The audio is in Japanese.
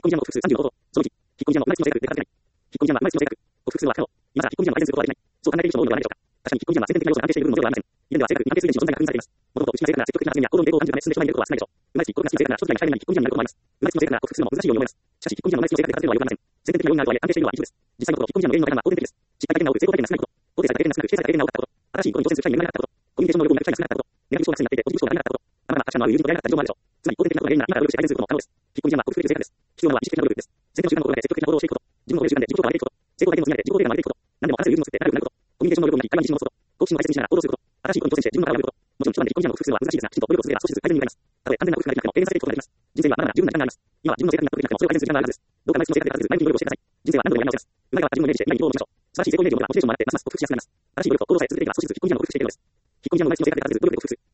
コンビジャムの複数30のこと。その1、引っ込み思案は今の性格で書かれない。引っ込み思案は今の性格。複数は不可能。今さら引っ込み思案を改善することはできない。そう考えている人も多いのではないでしょうか。確かに引っ込み思案は先天的な要素が安定している部分のではありません。以前では性格に関係する存在が確認されています。物事を内な性格な積極的な発言や行動の抵抗を感じるため進んでしまい得ることは少ないでしょう。生まれつき心が好きな性格な人自体に入る前に引っ込み思案になることもあります。生まれつきの性格な複数の難しいように思います。しかし引っ込み思案の生まれつきの性格で書かせるのはよくありません。先天的な要因があるとはいえ安定しているのは一部です。実際のところ引っ込み思案の原因の改善は後天的です。失敗が原因が多く成功体験が少ないこと。肯定された経験が少なく、経済が経験が多かったこと。新しいことに挑戦する機会に恵まれなかったこと。コミュニケーション能力を磨く機会が少なかったこと。ネガティブ思考が癖になっていてポジティブ思考が足りなかったこと。ままなアクションのある友人と出会えなかった事情もあるでしょう。つまり後天的なことが原因なら今から努力して改善することも可能です。引っ込み思案は克服できる性格です。必要なのは意識的な努力です。先天の習慣の心がけ積極的な行動をしていくこと。自分の習慣で自己評価を上げていくこと。成功体験を積み上げて自己肯定感を上げていくこと。何でも話せる友人を作って仲良くなること。コミュニケーション能力を磨き会話に自信を持つこと。好奇心を大切にしながら行動すること。新しいことに挑戦して自分の殻を破ること。もちろん一晩で引っ込み思案の複数は難しいですが、きちんと努力を続ければ少しずつ改善に向かいます。たとえ完全な克服ができなくても軽減されていくことができます。人生にはまだまだ十分な時間があります。今は自分の性格に納得できなくてもそれを改善する時間があるはずです。どうか毎日の生活で勝てず前向きに努力をしてください。人生は何度でもやり直せます。うまい側から自分をイメージして今に行動をしましょう。素晴らしい成功イメージを持てばモチベーションも上がってますます克服しやすくなります。新しい努力と行動さえ続けていけば少しずつ引っ込み思案を克服していけるのです。引っ込み思案を毎日の生活で勝てず努力で克服。